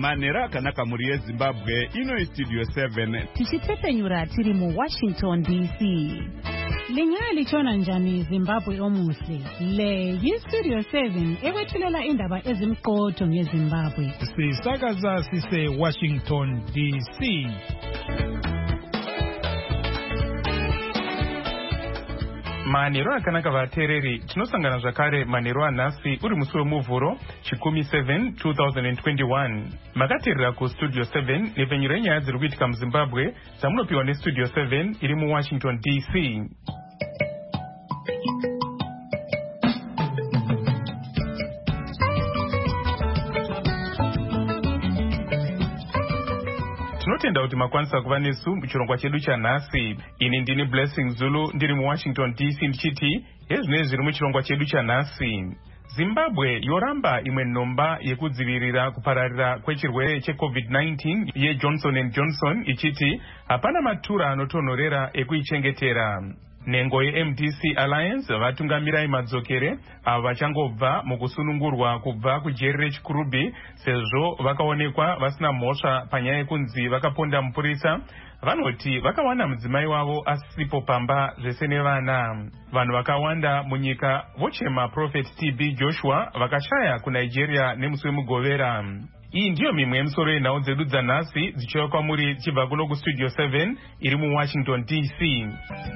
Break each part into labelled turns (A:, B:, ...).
A: Manera kanaka muri Zimbabwe ino Studio 7
B: tichitepenyura tiri mu Washington DC.
C: Lingali chona njani Zimbabwe omuhle. Le yi-Studio 7 ewethulela indaba ezimqotho ngeZimbabwe.
D: Sisakaza sise Washington DC. Manero akanaka vatereri tinosangana zvakare manero anhasi uri musi wemuvhuro chikumi 7 2021 makateerera kustudio 7 nepfenyuro yenyaya dziri kuitika muZimbabwe dzamunopiwa nestudio 7 iri muWashington DC. Tinotenda kuti makwanisa kuva nesu muchirongwa chedu chanhasi. Ini ndini Blessing Zulu ndiri muWashington DC ndichiti hezvinenge zviri muchirongwa chedu chanhasi. Zimbabwe yoramba imwe nhomba yekudzivirira kupararira kwechirwere cheCovid-19 yeJohnson & Johnson ichiti hapana matura anotonhorera ekuichengetera. Nengo yeMDC Alliance vatungamirai madzokere avo vachangobva mukusunungurwa kubva kujeri rechikurubhi sezvo vakaonekwa vasina mhosva panyaya yekunzi vakaponda mupurisa. Vanoti vakawana mudzimai wavo asipo pamba zvese nevana. Vanhu vakawanda munyika vochema Prophet TB Joshua vakashaya kuNigeria nemusi wemugovera. Iyi ndiyo mimwe yemusoro yenhau dzedu dzanhasi dzichiuya kwamuri chibva kuno kustudio 7 iri muWashington DC.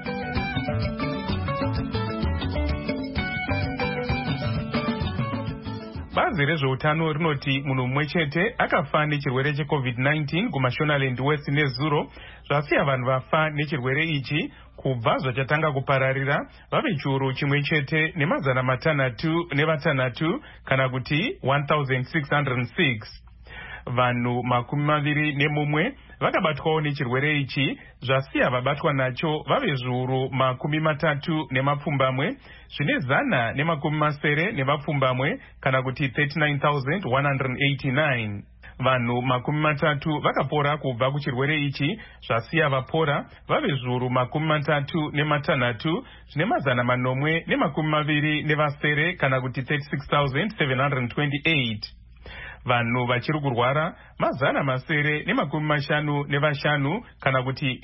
D: Bazi rezveutano rinoti munhu mumwe chete akafa nechirwere cheCovid-19 kuMashonaland West neZuro, zvasiya vanhu vafa nechirwere ichi kubva zvachatanga kupararira vave chiuru chimwe chete nemazana matanhatu nevatanhatu kana kuti 1606. Vanhu makumi maviri nemumwe vakabatwawo nechirwere ichi, zvasiya vabatwa nacho vave zviuru makumi matatu nemapfumbamwe zvine zana nemakumi masere nevapfumbamwe kana kuti 39,189. Vanhu makumi matatu vakapora kubva kuchirwere ichi, zvasiya vapora vave zviuru makumi matatu nematanhatu zvine mazana manomwe nemakumi maviri nevasere kana kuti 36,728. Vanhu vachiri kurwara mazana masere nemakumi mashanu nevashanu kana kuti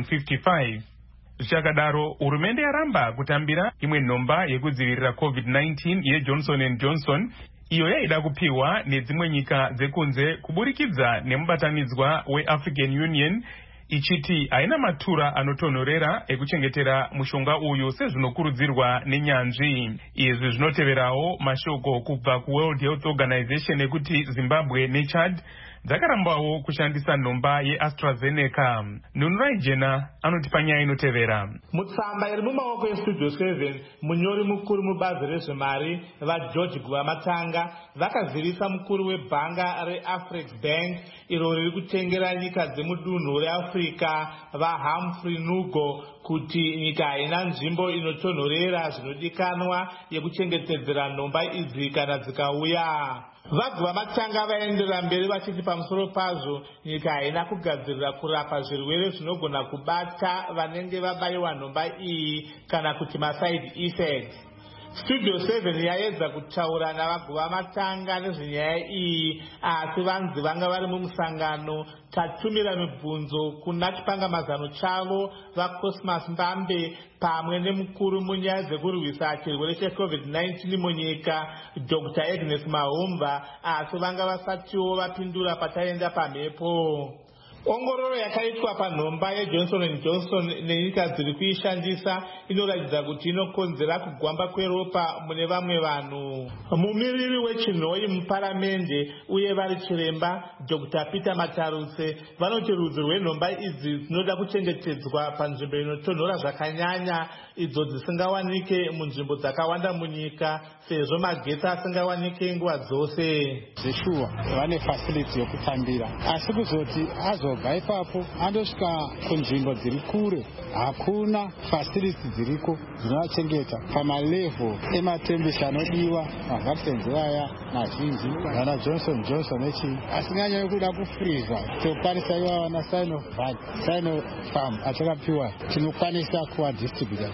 D: 855. Zvichakadaro, hurumende yaramba kutambira imwe nhomba yekudzivirira COVID-19 yeJohnson & Johnson iyo yaida kupiwa nedzimwe nyika dzekunze kuburikidza nemubatanidzwa weAfrican Union ichiti haina matura anotonhorera ekuchengetera mushonga uyu sezvinokurudzirwa nenyanzvi. Izvi zvinoteverawo mashoko kubva kuWorld Health Organization ekuti Zimbabwe neChad dzakarambawo kushandisa nhomba yeAstraZeneca. Nunurai Jena anoti panyaya inotevera.
E: Mutsamba iri mumaoko eStudio 7 munyori mukuru mubazi rezvemari vaGeorge Guvamatanga vakazivisa mukuru webhanga reAfric Bank iro riri kutengera nyika dzemudunhu reAfrica vaHumphrey Nugo kuti nyika haina nzvimbo inotonhorera zvinodikanwa yekuchengetedzera nhomba idzi kana dzikauya. Vaguvamatanga vaenderera mberi vachiti pamusoro pazvo nyika haina kugadzirira kurapa zvirwere zvinogona kubata vanenge vabayiwa nhomba iyi kana kuti maside effects. Studio 7 yaedza kutaura navaguvamatanga nezvenyaya iyi, asi vanzi vanga vari mumusangano. Tatumira mibvunzo kuna chipangamazano chavo vaCosmas Mbambe pamwe nemukuru munyaya dzekurwisa chirwere cheCovid-19 munyika Dr. Agnes Mahomba, asi vanga vasatiwo vapindura pataenda pamhepo. Ongororo yakaitwa panhomba yeJohnson & Johnson nenyika dziri kuishandisa inoratidza kuti inokonzera kugwamba kweropa mune vamwe vanhu. Mumiriri wechinhoi muparamende uye vari chiremba Dr. Peter Mataruse vanoti rudzi rwenhomba idzi dzinoda kuchengetedzwa panzvimbo inotonhora zvakanyanya idzo dzisingawanike munzvimbo dzakawanda munyika sezvo magetsi asingawanike nguva dzose.
F: Zveshuwa vane facility yokutambira asi kuzoti azobva ipapo andosvika kunzvimbo dziri kure hakuna facility dziriko dzinovachengeta pamalevel ematembesi anodiwa mavaccines aya mazhinji vana Johnson & Johnson echi asinganyanya kuda kufriza tokwanisa ivava na Sinopharm atakapiwa tinokwanisa kuva distributor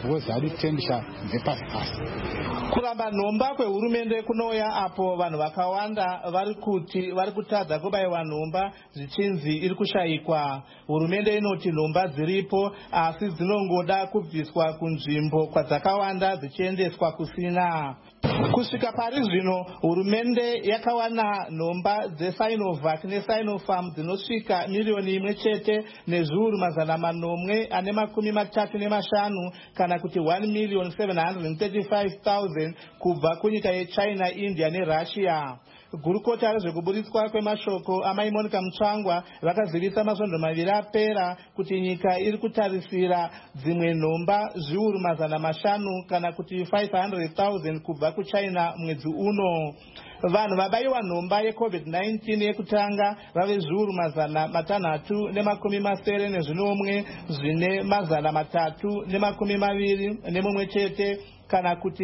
F: because hari kutendesha mvepasi pasi.
E: Kuramba nhomba kwehurumende kunouya apo vanhu vakawanda vari kutadza kubayiwa nhomba zvichinzi iri kushayikwa. Hurumende inoti nhomba dziripo asi dzinongoda kubviswa kunzvimbo kwadzakawanda dzichiendeswa kusina. Kusvika pari zvino hurumende yakawana nhomba dzeSinovac neSinopharm dzinosvika miriyoni imwe chete nezviuru mazana manomwe ane makumi matatu nemashanu kana kuti 1,735,000 kubva kunyika yeChina, India neRussia. Gurukota rezvekuburitswa kwemashoko amai Monica Mutsvangwa vakazivisa masvondo maviri apera kuti nyika iri kutarisira dzimwe nhomba zviuru mazana mashanu kana kuti 500,000 kubva kuChina mwedzi uno. Vanhu vabayiwa nhomba yeCovid-19 yekutanga vave zviuru mazana matanhatu nemakumi masere nezvinomwe zvine mazana matatu nemakumi maviri nemumwe chete kana kuti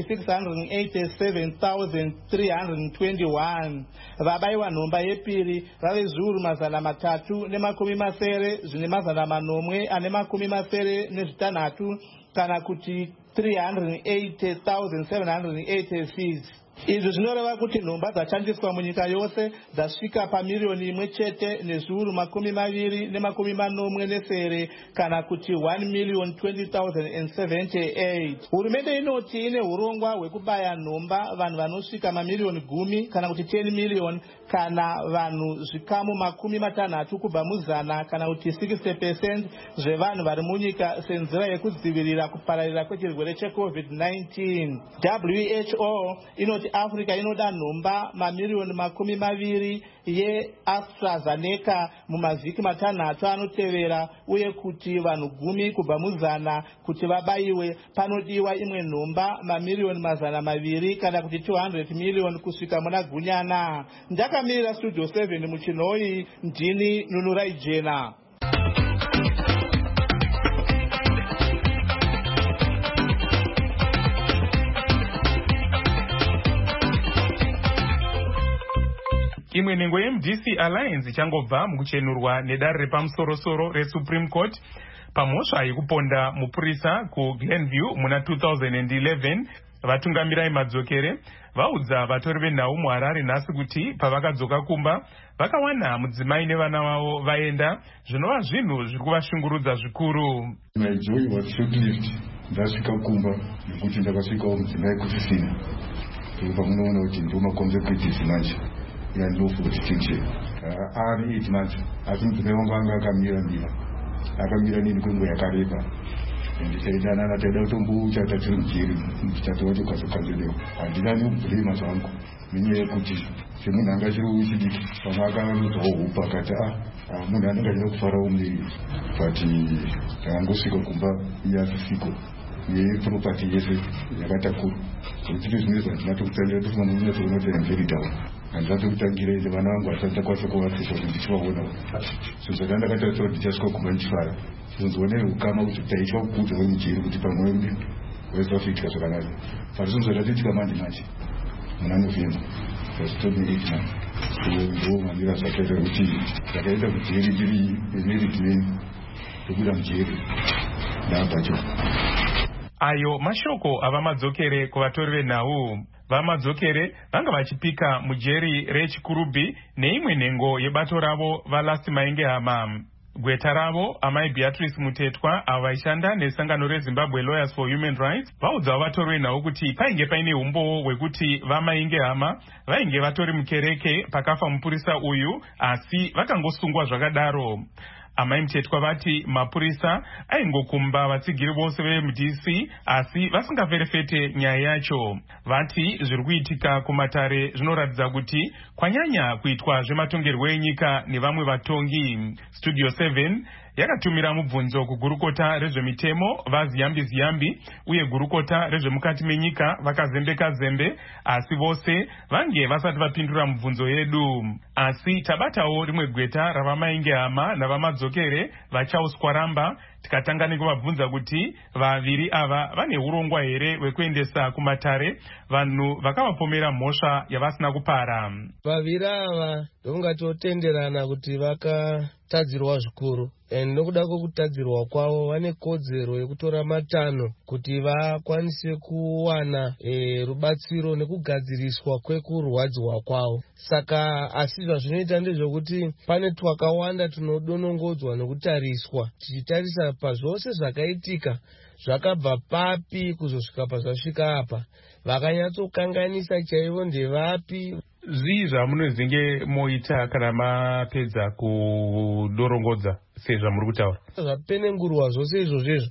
E: 687,321. Vabayiwa nhomba yepiri vave zviuru mazana matatu nemakumi masere zvine mazana manomwe ane makumi masere nezvitanhatu kana kuti 380,786. Izvi zvinoreva kuti nhomba dzashandiswa munyika yose dzasvika pamiriyoni imwe chete nezviuru makumi maviri nemakumi manomwe nesere kana kuti 1,020,078. Hurumende inoti ine urongwa hwekubaya nhomba vanhu vanosvika mamiriyoni 10 kana kuti 10 miliyoni kana vanhu zvikamu makumi matanhatu kubva muzana kana kuti 60% zvevanhu vari munyika senzira yekudzivirira kupararira kwechirwere cheCovid-19. WHO inoti Africa inoda nhomba mamiriyoni makumi maviri yeAstraZeneca mumavhiki matanhatu anotevera uye kuti vanhu 10 kubva muzana kuti vabayiwe panodiwa imwe nhomba mamiriyoni mazana maviri kana kuti 200 miliyoni kusvika muna Gunyana. Ndakamirira Studio 7 muchinoi ndini Nunurai Jena.
D: Imwe nhengo yeMDC Alliance ichangobva mukuchenurwa nedare repamusoro-soro reSupreme Court pamhosva yekuponda mupurisa kuGlenview muna 2011. Vatungamiri madzokere vaudza vatori venhau muHarare nhasi kuti pavakadzoka kumba vakawana mudzimai nevana vavo vaenda, zvinova zvinhu zviri kuvashungurudza zvikuru.
G: My joy was short-lived. Ndasvika kumba nekuti ndakasvikawo mudzimai kusisina. Pamunoona kuti ndomaconservative manje yandofu distinction. Ari 8 months. Asi mudzimai wangu anga akamira nini kwenguva yakareba. Ndichaitana nataida kutombucha tatiri mujeri ndichatowa tokazokanzeleo. Handinani kubhurema zvangu nenyaya yekuti semunhu anga chiri uchidiki pamwe akaanudzawo hupa akati munhu anenge achida kufarawo muviri but takangosvika kumba iye asisiko nepropati yese yakatakura zvichito zvimwe zvandina tokutangira tofana kunyatsoona kuti amveri down handina tokutangira ende vana vangu hasati ndakwanisa kuvapisa kuti ndichivaonawo so zvaka ndakatarisira kuti ndichasvika kumba ndichifara sonzoona ukama kuti taitya kukudza vemujeri kuti pamwe wese vafiitika zvakanaka but sonzoda toitika manje muna November vasitomirikina ndo manira zvakaita kuti ndakaenda kujeri ndiri emeritmen ndokuda mujeri ndaapacho.
D: Ayo mashoko ava madzokere kuvatori venhau. Vamadzokere vanga vachipika mujeri reChikurubi neimwe nhengo yebato ravo vaLast Mainge Hama. Gweta ravo amai Beatrice Mutetwa avo vaishanda nesangano reZimbabwe Lawyers for Human Rights vaudza vatori venhau kuti painge paine umbowo hwekuti vaMainge Hama vainge vatori mukereke pakafa mupurisa uyu asi vakangosungwa zvakadaro. Amai Mutetwa vati mapurisa aingokumba vatsigiri vose veMDC asi vasingaferefete nyaya yacho. Vati zviri kuitika kumatare zvinoratidza kuti kwanyanya kuitwa zvematongerwo enyika nevamwe vatongi. Studio 7 yakatumira mubvunzo kugurukota rezvemitemo vaZiyambi uye gurukota rezvemukati menyika vakazembeka zembe asi vose vange vasati vapindura mubvunzo yedu. Asi tabatawo rimwe gweta ravamainge hama navamadzokere vachauswaramba tikatanga nekuvabvunza kuti vaviri ava vane urongwa here hwekuendesa kumatare vanhu vakavapomera mhosva yavasina kupara.
H: Vaviri ava ndongatotenderana kuti vakatadzirwa zvikuru, nekuda kwekutadzirwa kwavo vane kodzero yekutora matanho kuti vakwanise kuwana rubatsiro nekugadziriswa kwekurwadziwa kwavo. Saka asi zvazvinoita ndezvekuti pane twakawanda tunodonongodzwa nekutariswa, tichitarisa pazvose zvakaitika zvakabva papi kuzosvika pazvasvika apa, vakanyatsokanganisa chaivo ndevapi.
D: Zvii zvamunozenge moita kana mapedza kudorongodza sezvo muri kutaura?
H: Zvapenengurwa zvose izvozvo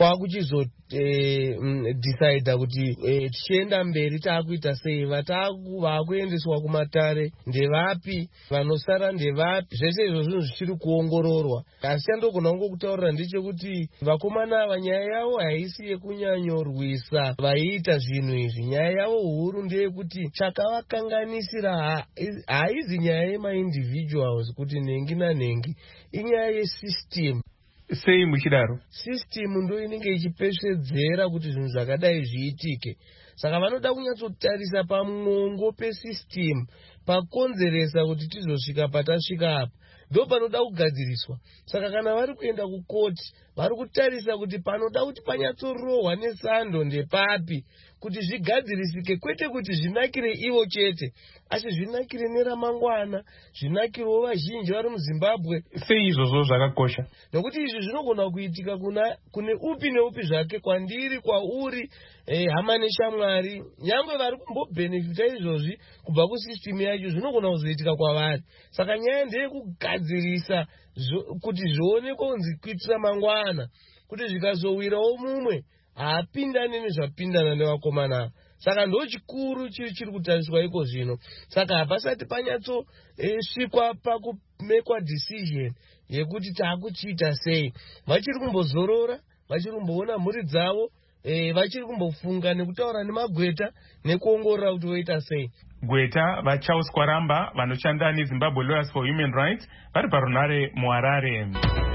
H: kwakuchizodecida kuti tichienda mberi taakuita sei, vakuendeswa kumatare ndevapi, vanosara ndevapi, zvese izvo zvinhu zvichiri kuongororwa. Asi chandogona kutaurira ndechekuti vakomana ava nyaya yavo haisi yekunyanyorwisa vaiita zvinhu izvi. Nyaya yavo huru ndeyekuti chakavakanganisira haizi nyaya yemaindividuals kuti nhengi nanhengi, inyaya yesystem.
D: Sei muchidaro?
H: System ndo inenge ichipesvedzera kuti zvinhu zvakadai zviitike. Saka vanoda kunyatsotarisa pamwongo pesystem pakonzeresa kuti tizosvika patasvika apa, ndo panoda kugadziriswa. Saka kana vari kuenda kukoti vari kutarisa kuti panoda kuti panyatsorohwa nesando ndepapi kuti zvigadzirisike, kwete kuti zvinakire ivo chete asi zvinakire neramangwana, zvinakirewo vazhinji vari muZimbabwe.
D: Sei izvozvo zvakakosha?
H: Nokuti izvi zvinogona kuitika kune upi neupi zvake, kwandiri, kwauri, hama neshamwari. Nyangwe vari kumbobhenefita izvozvi kubva kusystem yacho zvinogona kuzoitika kwavari. Saka nyaya ndeyekugadzirisa kuti zvionekwe kunzi kuitira mangwana, kuti zvikazowirawo mumwe haapindane nezvapindana nevakomana. Saka ndo chikuru chiri kutariswa iko zvino. Saka hapasati panyatsosvikwa pakumekwa decision yekuti taakuchiita sei. Vachiri kumbozorora, vachiri kumboona mhuri dzavo, vachiri kumbofunga nekutaura nemagweta nekuongorora kuti voita sei.
D: Gweta vaCharles Kwaramba vanoshanda neZimbabwe Lawyers for Human Rights vari parunare muHarare.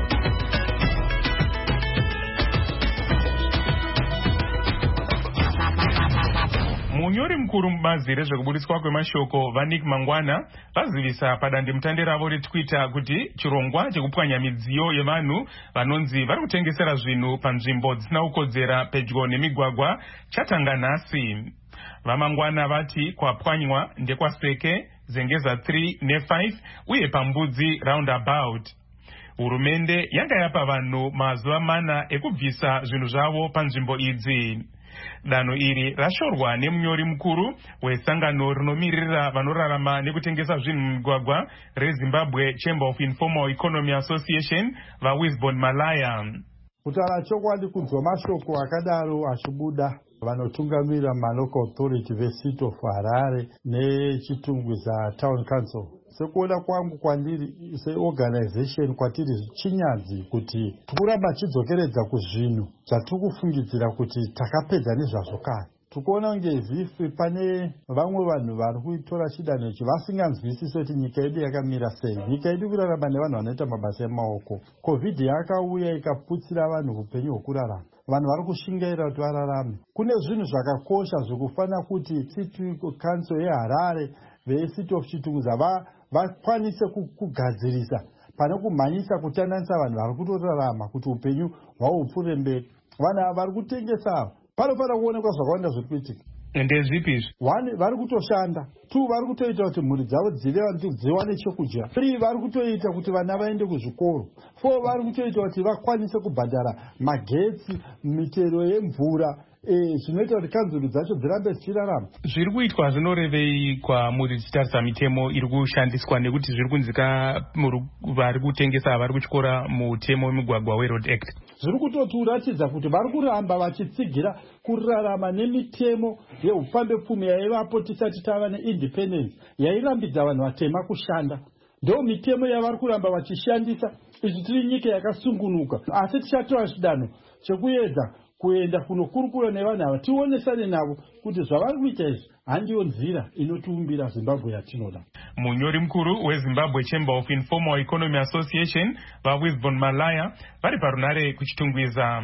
D: Munyori mukuru mubazi rezvekubudiswa kwemashoko vaNick Mangwana vazivisa padandemutande ravo reTwitter kuti chirongwa chekupwanya midziyo yevanhu vanonzi vari kutengesera zvinhu panzvimbo dzisina kukodzera pedyo nemigwagwa chatanga nhasi. VaMangwana vati kwapwanywa ndekwaseke, Zengeza 3 ne5 uye paMbudzi roundabout. Hurumende yanga yapa vanhu mazuva 4 ekubvisa zvinhu zvavo panzvimbo idzi. Danho iri rashorwa nemunyori mukuru wesangano rinomirira vanorarama nekutengesa zvinhu mumigwagwa reZimbabwe Chamber of Informal Economy Association vaWisbon Malaya.
I: Kutaura chokwadi kunzwa mashoko akadaro achibuda vanotungamirira malocal authority veCity of Harare nechitungwiza Town Council. Sekuona kwangu kwandiri seorganization kwatiri chinyanzi kuti tikuramba chidzokeredza kuzvinhu zvatikufungidzira kuti takapedza nezvazvo kare. Tikuona ngezvifi pane vamwe vanhu vari kuitora chidanho ichi vasinganzwisisi kuti nyika yedu yakamira sei. Nyika yedu kurarama nevanhu vanoita mabasa emaoko. COVID yakauya ikaputsira vanhu upenyu hwekurarama. Vanhu vari kushingaira kuti vararame. Kune zvinhu zvakakosha zvokufana kuti City Council yeHarare veCity of Chitungwiza vakwanise kugadzirisa pane kumhanyisa kutandanisa vanhu vari kutorarama kuti upenyu hwavo hupfuure mberi. Vanhu ava vari kutengesa panofanira kuonekwa zvakawanda zviri kuitika.
D: Ndezvipi izvi?
I: 1 vari kutoshanda, 2 vari kutoita kuti mhuri dzavo dziwane chekudya, 3 vari kutoita kuti vana vaende kuzvikoro, 4 vari kutoita kuti vakwanise kubhadhara magetsi, mitero yemvura, zvinoita kuti kanzuru dzacho dzirambe dzichirarama.
D: Zviri kuitwa zvinorevei kwamuri tichitarisa mitemo iri kushandiswa nekuti zviri kunzika vari kutengesa vari kutyora mutemo wemigwagwa weRoad Act?
I: Zviri kutotiratidza kuti vari kuramba vachitsigira kurarama nemitemo yeupambepfumi yaivapo tisati tava neindependence yairambidza vanhu vatema kushanda. Ndo mitemo yavari kuramba vachishandisa. Izvi tiri nyika yakasungunuka, asi tichatora chidanho chekuedza kuenda kunokurukura nevanhu ava tionesane navo kuti zvavari kuita izvi handiyo nzira inotiumbira Zimbabwe yatinoda.
D: Munyori mukuru weZimbabwe Chamber of Informal Economy Association vaWisbon Malaya vari parunare kuchitungwiza.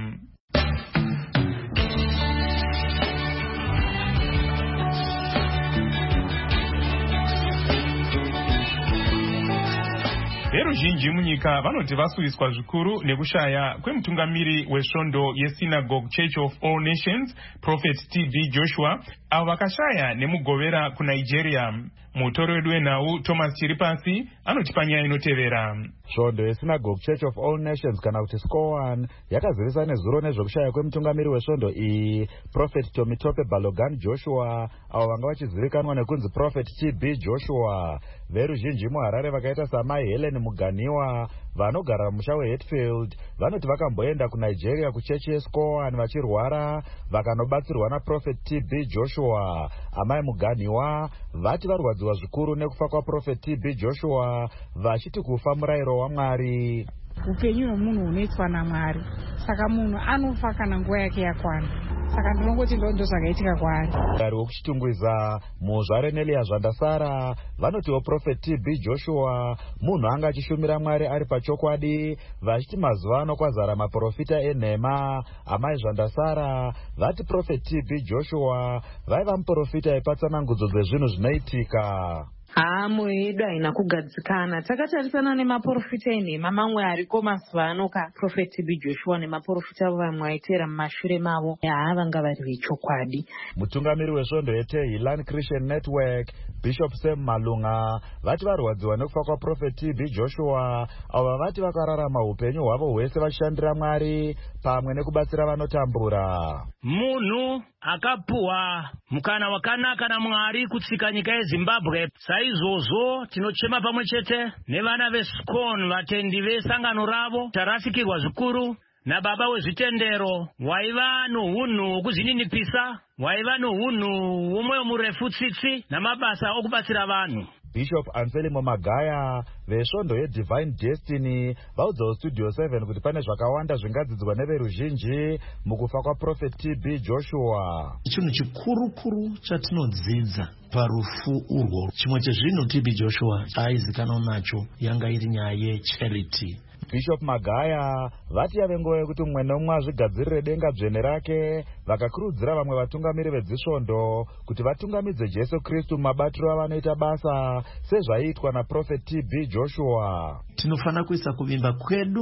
D: veruzhinji munyika vanoti vasuwiswa zvikuru nekushaya kwemutungamiri wesvondo yeSynagogue Church of All Nations Prophet T.B. Joshua avo vakashaya nemugovera kuNigeria. Mutori wedu wenhau Thomas Chiripasi anotipa nyaya inotevera.
J: Svondo yeSynagogue Church of All Nations kana kuti SCOAN yakazivisa nezuro nezvekushaya kwemutungamiri wesvondo iyi Prophet Tomitope Balogan Joshua avo vanga vachizivikanwa nekunzi Prophet T.B. Joshua. Veruzhinji muHarare vakaita samai Helen Muganiwa vanogara musha weHatfield vanoti vakamboenda kuNigeria kuchechi yeSCOAN vachirwara vakanobatsirwa naProphet T.B. Joshua. Amai Muganiwa vati varwadziwa zvikuru nekufa kwaProphet T.B. Joshua vachiti kufa murayiro waMwari.
K: Upenyu hwemunhu hunoitwa naMwari, saka munhu anofa kana nguva yake yakwana. Saka ndinongoti ndo zvakaitika kwaari.
J: Gari wokuchitungwiza muzvare Nelia Zvandasara vanotiwo Prophet T.B. Joshua munhu anga achishumira Mwari ari pachokwadi vachiti mazuva ano kwazara maprofita enhema. Amai Zvandasara vati Prophet T.B. Joshua vaiva muprofita aipatsanangudzo dzezvinhu zvinoitika.
L: Haamo yedu haina kugadzikana. Takatarisana nemaprofita enhema mamwe ariko mazuva ano Prophet T.B. Joshua nemaprofita vamwe aitera mumashure mavo vanga vari vechokwadi.
J: Mutungamiri wesvondo yeTehilan Christian Network Bishop Sam Malunga vati varwadziwa nekufa kwaProphet T.B. Joshua avo vati vakararama upenyu hwavo hwese vachishandira Mwari pamwe nekubatsira vanotambura.
M: Munhu akapuwa mukana wakanaka naMwari kutsika nyika yeZimbabwe. Saizvozvo tinochema pamwe chete nevana veSCOAN vatendi vesangano ravo tarasikirwa zvikuru nababa wezvitendero waiva nounhu hwokuzvininipisa, waiva nounhu hwomwoyo murefu tsitsi namabasa okubatsira vanhu.
J: Bishop Anselmo Magaya vesvondo yeDivine Destiny vaudzawo Studio 7 kuti pane zvakawanda zvingadzidzwa neveruzhinji mukufa kwaProphet T.B. Joshua.
N: Chinhu chikuru chatinodzidza parufu urwo, chimwe chezvinhu T.B. Joshua aizikanwa nacho yanga iri nyaya yecharity.
J: Bishop Magaya vati yave nguva yekuti mumwe nomumwe azvigadzirire denga dzvene rake vakakurudzira vamwe vatungamiri vedzisvondo kuti vatungamidze Jesu Kristu mumabatiro avanoita basa sezvaiitwa naProphet T.B. Joshua.
N: Tinofana kuisa kuvimba kwedu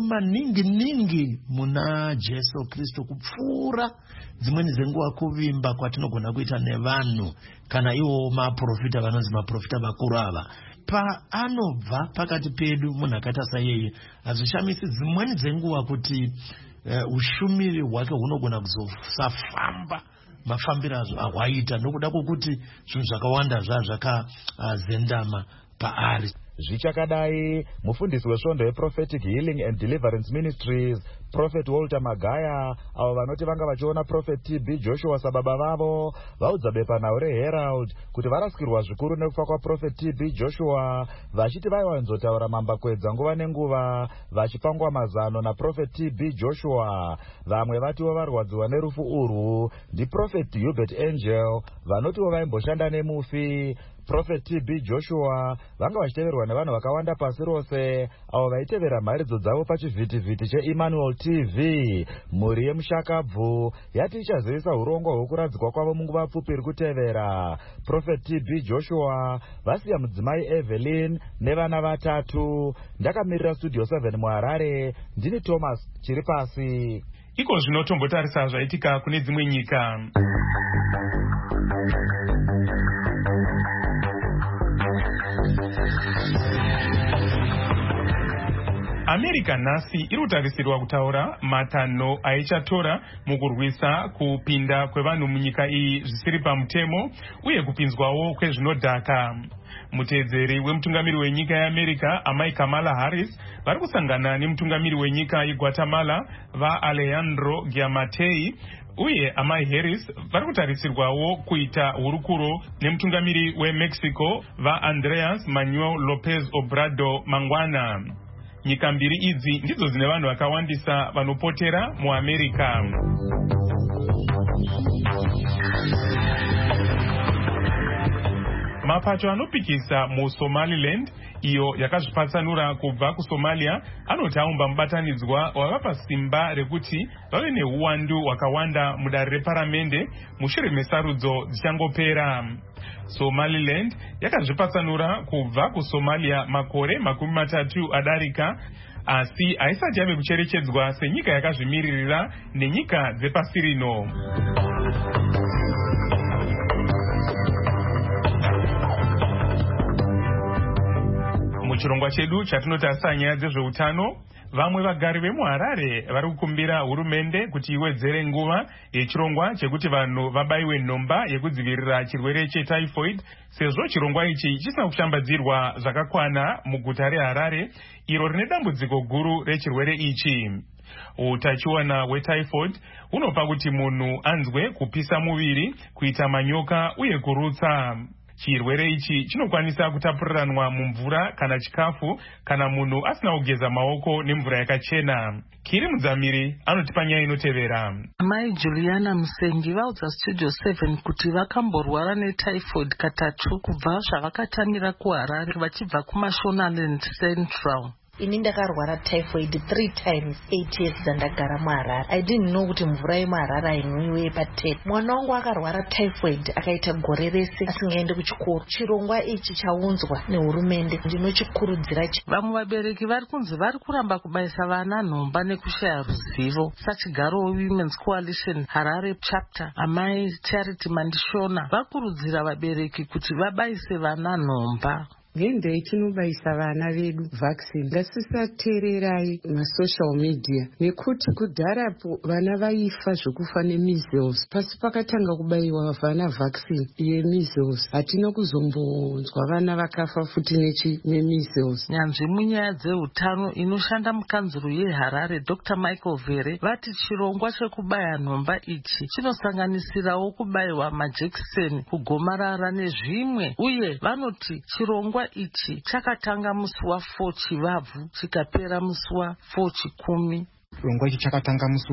N: maningi muna Jesu Kristu kupfuura dzimweni dzenguva kuvimba kwatinogona kuita nevanhu kana ivo maprofita vanonzi maprofita vakuru ava. Paanobva pakati pedu munhu akaita saiyeye hazvishamisi dzimweni dzenguva kuti ushumiri hwake hunogona kuzosafamba mafambiro azvo ahwaita nokuda kwokuti zvinhu zvakawanda zvakazendama paari.
J: Zvichakadai mufundisi wesvondo yeProphetic Healing and Deliverance Ministries Prophet Walter Magaya avo vanoti vanga vachiona Prophet T.B. Joshua sababa vavo vaudza bepanhau reHerald kuti varasikirwa zvikuru nekufa kwaProphet T.B. Joshua vachiti vaiwanzotaura mambakwedza nguva nenguva vachipangwa mazano naProphet T.B. Joshua. Vamwe vatiwo varwadziwa nerufu urwu ndiProphet Hubert Angel vanotiwo vaimboshanda nemufi. Prophet T.B. Joshua vanga vachiteverwa nevanhu vakawanda pasi rose avo vaitevera mharidzo dzavo pachivhitivhiti cheEmmanuel TV. Mhuri yemushakabvu yati ichazivisa urongwa hwekuradzikwa kwavo munguva pfupi iri kutevera. Prophet T.B. Joshua vasiya mudzimai Evelyn nevana vatatu. Ndakamirira Studio 7 muHarare ndini Thomas Chiripasi.
D: Iko zvinotombotarisa zvaitika kune dzimwe nyika. America nhasi iri kutarisirwa kutaura matanho aichatora mukurwisa kupinda kwevanhu munyika iyi zvisiri pamutemo uye kupinzwawo kwezvinodhaka. Muteedzeri wemutungamiri wenyika yeAmerica amai Kamala Harris vari kusangana nemutungamiri wenyika yeGuatemala vaAlejandro Giammattei uye amai Harris vari kutarisirwawo kuita hurukuro nemutungamiri weMexico vaAndrés Manuel López Obrador mangwana. Nyika mbiri idzi ndidzo dzine vanhu vakawandisa vanopotera muAmerica. Mapato anopikisa muSomaliland iyo yakazvipatsanura kubva kuSomalia anoti aumba mubatanidzwa wavapa simba rekuti vave neuwandu hwakawanda mudare reparamende mushure mesarudzo dzichangopera. Somaliland yakazvipatsanura kubva kuSomalia makore 30 adarika, asi haisati yave kucherechedzwa senyika yakazvimiririra nenyika dzepasi rino. Muchirongwa chedu chatinotarisa nyaya dzezveutano, vamwe vagari vemuHarare vari kukumbira hurumende kuti iwedzere nguva yechirongwa chekuti vanhu vabaiwe nhomba yekudzivirira chirwere chetyphoid, sezvo chirongwa ichi chisina kushambadzirwa zvakakwana muguta reHarare iro rine dambudziko guru rechirwere ichi. Utachiona hwetyphoid hunopa kuti munhu anzwe kupisa muviri, kuita manyoka uye kurutsa. Chirwere ichi chinokwanisa kutapuriranwa mumvura kana chikafu kana munhu asina kugeza maoko nemvura yakachena. Kiri Mudzamiri anotipa nyaya inotevera.
O: Mai Juliana Musengi vaudza Studio 7 kuti vakamborwara netyphoid katatu kubva zvavakatamira kuHarare vachibva kuMashonaland Central.
P: Ini ndakarwara typhoid 3 times 8 years dzandagara muHarare. I didn't know kuti mvura yemuHarare hainwiwe patap. Mwana wangu akarwara typhoid akaita gore rese asingaende kuchikoro. Chirongwa ichi chaunzwa nehurumende ndinochikurudzira.
O: Vamwe vabereki vari kunzi vari kuramba kubaisa vana nhomba nekushaya ruzivo. Sachigaro Women's Coalition Harare Chapter Amai Charity Mandishona vakurudzira vabereki kuti vabaise vana nhomba.
Q: Ngendei tinobaisa vana vedu vaccine, ngatisateererai masocial media nekuti kudharapo vana vaifa zvokufa nemeasles. Pasi pakatanga kubaiwa vana vaccine yemeasles, hatina kuzombonzwa vana vakafa futi nemeasles.
O: Nyanzvi munyaya dzeutano inoshanda mukanzuru yeHarare Dr. Michael Vere vati chirongwa chekubaya nhomba ichi chinosanganisirawo kubaiwa majekiseni, kugomarara nezvimwe, uye vanoti chirongwa ichi chakatanga musi wa4 Chivabvu chikapera musi wa4 Chikumi.
R: Chirongwa ichi chakatanga musi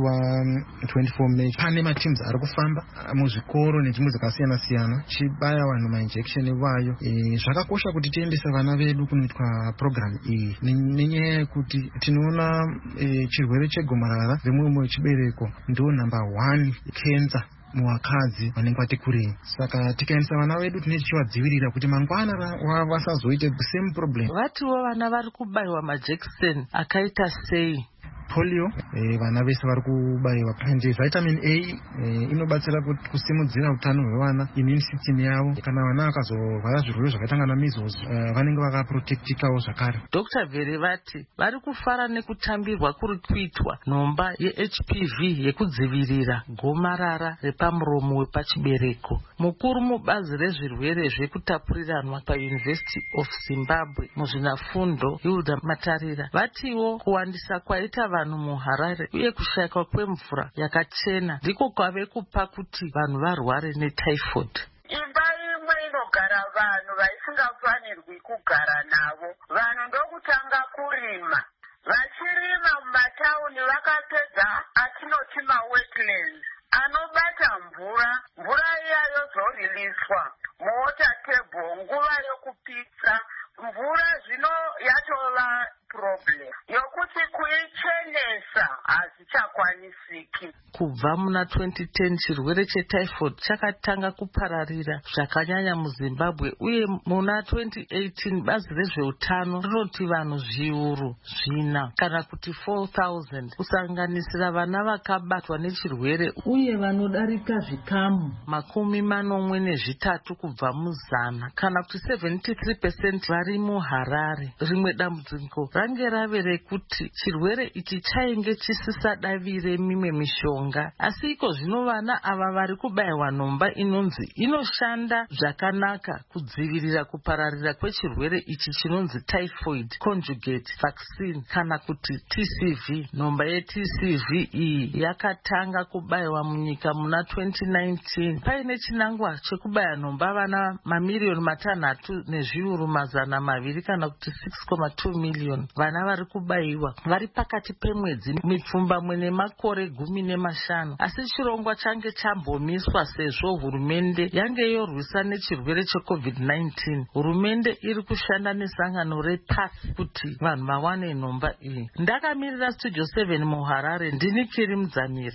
R: wa24 May. Pane matims ari kufamba muzvikoro nenzvimbo dzakasiyana siyana chibaya vanhu mainjection vayo. Zvakakosha kuti tiendese vana vedu kunoitwa program iyi nenyaya yekuti tinoona chirwere chegomarara remwoyo wechibereko ndo number 1 cancer muvakadzi vanenge vati kurei. Saka tikaendesa vana vedu tinenge tichivadzivirira kuti mangwana vasazoite the same problem.
O: Vatiwo vana vari kubaiwa majekiseni akaita sei?
R: Polio, vana vese vari kubaiwa. Ende vitamin A inobatsira kusimudzira utano hwevana, immune system yavo. Kana vana vakazorwara zvirwere zvakaita na measles vanenge vakaprotectikawo zvakare.
O: Dr. Vere vati vari kufara nekutambirwa kuri kuitwa nhomba yeHPV yekudzivirira gomarara repamuromo wepachibereko. Mukuru mubazi rezvirwere zvekutapuriranwa paUniversity of Zimbabwe muzvinafundo Hilda Matarira vatiwo kuwandisa kwaita vanhu muHarare uye kushayikwa kwemvura yakachena ndiko kwave kupa kuti vanhu varware netyphoid.
S: Imba imwe inogara vanhu vaisingafanirwi kugara navo. Vanhu ndokutanga kurima. Vachirima mumatauni vakapedza atinoti mawetlands anobata mvura. Mvura iya yozoriliswa muwater table nguva yokupisa. Mvura zvino yatova problem yokuti kuichenesa hazichakwanisiki.
O: Kubva muna 2010 chirwere chetyphoid chakatanga kupararira zvakanyanya muZimbabwe, uye muna 2018 bazi rezveutano rinoti vanhu zviuru 4 kana kuti 4,000 kusanganisira vana vakabatwa nechirwere uye vanodarika zvikamu 43 kubva muzana kana kuti 73% vari muHarare. Rimwe dambudziko range rave rekuti chirwere ichi chainge chisisadavire mimwe mishonga, asi iko zvino vana ava vari kubayiwa nhomba inonzi inoshanda zvakanaka kudzivirira kupararira kwechirwere ichi chinonzi typhoid conjugate vaccine kana kuti TCV. Nhomba yeTCV iyi yakatanga kubayiwa munyika muna 2019 paine chinangwa chekubaya nhomba vana mamiliyoni 3,200,000 kana kuti 6.2 miliyoni. Vana vari kubayiwa vari pakati pemwedzi mipfumbamwe nemakore 10 5 asi chirongwa change chambomiswa sezvo hurumende yange yorwisa nechirwere cheCovid-19. Hurumende iri kushanda nesangano rePATH kuti vanhu vawane nhomba iyi. Ndakamirira Studio 7 muHarare, ndini Kiri Mudzamiri.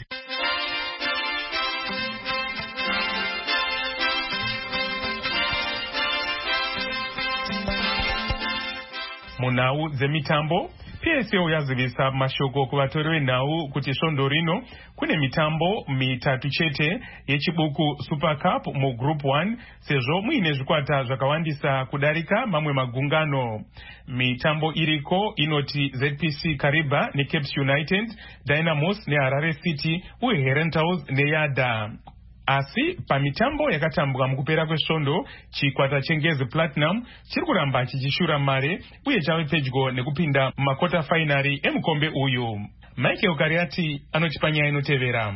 D: Munhau dzemitambo, PSO yazivisa mashoko kuvatori venhau kuti svondo rino kune mitambo mitatu chete yechibuku Super Cup muGroup 1 sezvo muine zvikwata zvakawandisa kudarika mamwe magungano. Mitambo iriko inoti ZPC Kariba neCapes United, Dynamos neHarare City uye Herentals neYada. Asi pamitambo yakatambwa mukupera kwesvondo, chikwata chengezi Platinum chiri kuramba chichishura mare uye chave pedyo nekupinda mumakota fainari emukombe uyu. Michael Kariati anotipa nyaya inotevera.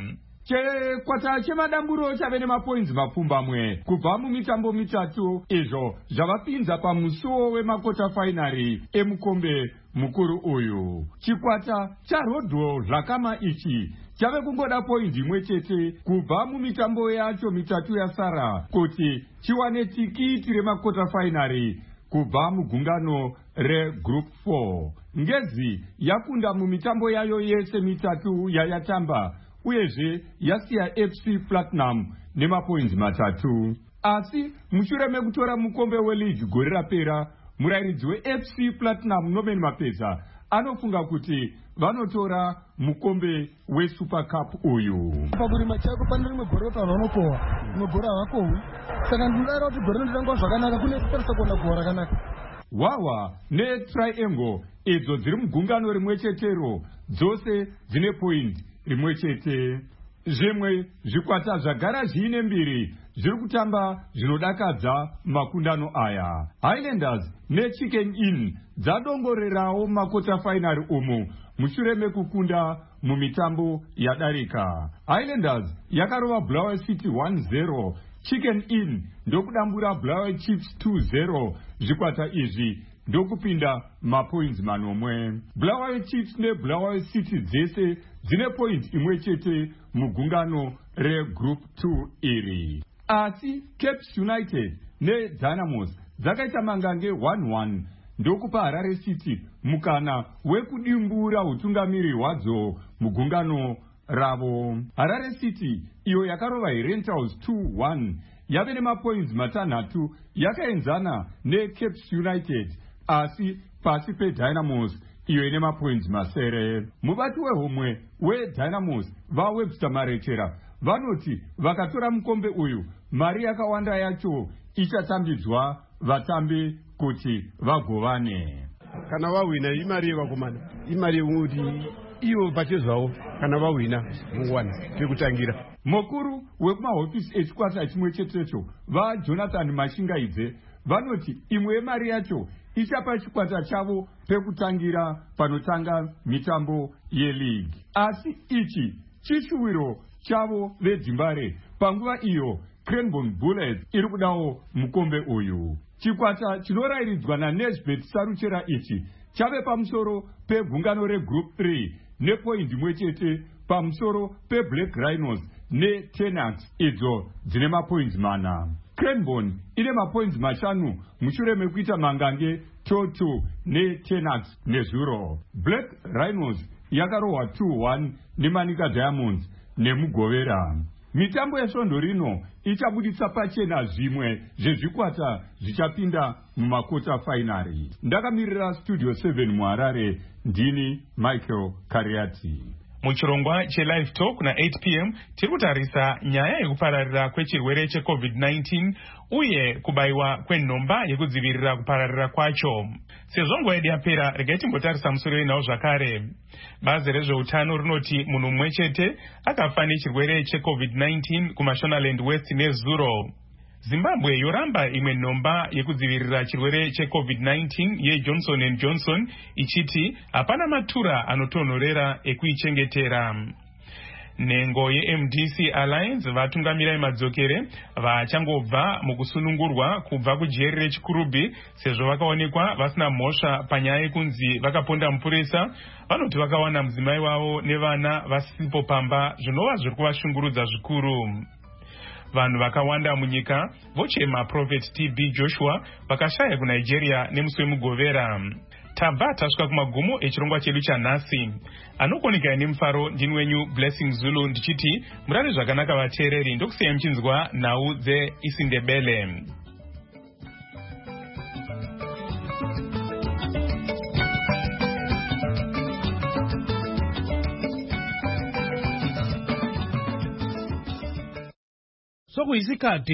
T: Chikwata chemadamburo chave nemapoints mapfumbamwe kubva mumitambo mitatu izvo zvavapinza pamusuwo wemakota fainari emukombe mukuru uyu. Chikwata chaRodwo Zvakama ichi chave kungoda point imwe chete kubva mumitambo yacho mitatu yasara kuti chiwane tikiti remakota fainari kubva mugungano reGroup 4. Ngezi yakunda mumitambo yayo yese mitatu yayatamba uyezve yasiya FC Platinum nemapoints matatu. Asi mushure mekutora mukombe weLeague gore rapera, murairidzi weFC Platinum Norman Mapeza anofunga kuti vanotora mukombe weSuper Cup uyu.
U: Pakurima chako pane rimwe gore pano unokohwa, rimwe gore havakohwi. Saka ndinodaira kuti gore ndirangwa zvakanaka, kune kutarisa kuona kuhwa rakanaka.
T: Wawa neTriangle idzo dziri mugungano rimwe chetero dzose dzine point rimwe chete. Zvimwe zvikwata zvagara zviine mbiri zviri kutamba zvinodakadza makundano aya. Highlanders neChicken Inn dzadongorerawo makota fainari umu mushure mekukunda mumitambo yadarika. Highlanders yakarova Bulawayo City 1-0, Chicken Inn ndokudambura Bulawayo Chiefs 2-0. Zvikwata izvi ndokupinda mapoints manomwe. Bulawayo Chiefs neBulawayo City dzese dzine point imwe chete mugungano reGroup 2 iri. Asi Capes United neDynamos dzakaita mangange 1-1 ndokupa Harare City mukana wekudimbura utungamiri hwadzo mugungano ravo. Harare City iyo yakarova Herentals 2-1 yave nemapoints matanhatu yakaenzana neCapes United asi pasi peDynamos iyo ine mapoints masere. Mubati wehomwe weDynamos vaWebster Marechera vanoti vakatora mukombe uyu mari yakawanda yacho ichatambidzwa vatambi kuti vagovane.
V: Kana vawina imari yevakomana, imari yekuti ivo pachezvavo kana vawina mungwana pekutangira.
T: Mukuru wekumahofisi echikwata chimwe chetecho vaJonathan Mashingaidze vanoti imwe yemari yacho ichapa chikwata chavo pekutangira panotanga mitambo yeLeague. Asi ichi chishuwiro chavo veDzimbare panguva iyo Cranbourne Bullets iri kudawo mukombe uyu. Chikwata chinorairidzwa naNesbet Saruchera ichi chave pamusoro pegungano reGroup 3 nepoint imwe chete pamusoro peBlack Rhinos neTenax idzo dzine mapoints mana. Cranbourne ine mapoints mashanu mushure mekuita mangange Toto neTenax nezuro. Black Rhinos yakarohwa 2-1 neManika Diamonds nemugovera. Mitambo yesvondo rino ichabuditsa pachena zvimwe zvezvikwata zvichapinda mumakota fainari. Ndakamirira Studio 7 muHarare, ndini Michael Kariati.
D: Muchirongwa cheLive Talk na 8 p.m. tiri kutarisa nyaya yekupararira kwechirwere cheCovid-19 uye kubayiwa kwenhomba yekudzivirira kupararira kwacho. Sezvo nguva yedu yapera, regai timbotarisa musoro wenhau zvakare. Bazi rezveutano rinoti munhu mumwe chete akafa nechirwere cheCovid-19 kuMashonaland West neZuro. Zimbabwe yoramba imwe nhomba yekudzivirira chirwere cheCovid-19 yeJohnson & Johnson ichiti hapana matura anotonhorera ekuichengetera. nhengo yeMDC Alliance vatungamira madzokere vachangobva mukusunungurwa kubva kujeri rechikurubhi sezvo vakaonekwa vasina mhosva panyaya yekunzi vakaponda mupurisa. Vanoti vakawana mudzimai wavo nevana vasipo pamba, zvinova zviri kuvashungurudza zvikuru. Vanhu vakawanda munyika vochema Prophet TB Joshua vakashaya kuNigeria nemusi wemugovera. Tabva tasvika kumagumo echirongwa chedu chanhasi. Anokoneka nemufaro ndini wenyu Blessing Zulu ndichiti murare zvakanaka vateereri, ndokusiyai muchinzwa nhau dzeIsindebele.
A: Sokuyisikhathi